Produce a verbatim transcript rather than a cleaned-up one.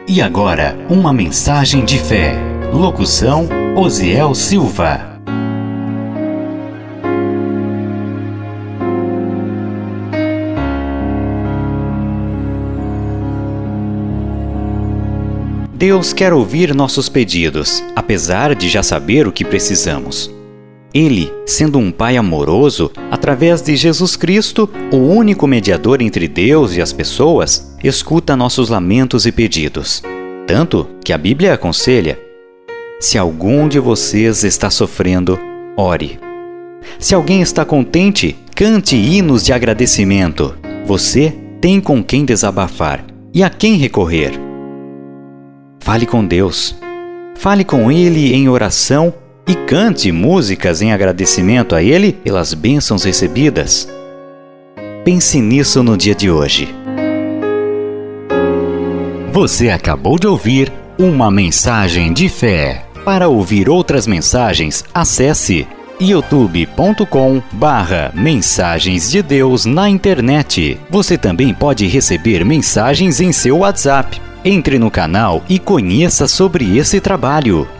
E agora, uma mensagem de fé. Locução, Osiel Silva. Deus quer ouvir nossos pedidos, apesar de já saber o que precisamos. Ele, sendo um Pai amoroso, através de Jesus Cristo, o único mediador entre Deus e as pessoas, escuta nossos lamentos e pedidos. Tanto que a Bíblia aconselha: se algum de vocês está sofrendo, ore. Se alguém está contente, cante hinos de agradecimento. Você tem com quem desabafar e a quem recorrer. Fale com Deus. Fale com Ele em oração e cante músicas em agradecimento a Ele pelas bênçãos recebidas. Pense nisso no dia de hoje. Você acabou de ouvir uma mensagem de fé. Para ouvir outras mensagens, acesse youtube ponto com barra mensagens de Deus na internet. Você também pode receber mensagens em seu WhatsApp. Entre no canal e conheça sobre esse trabalho.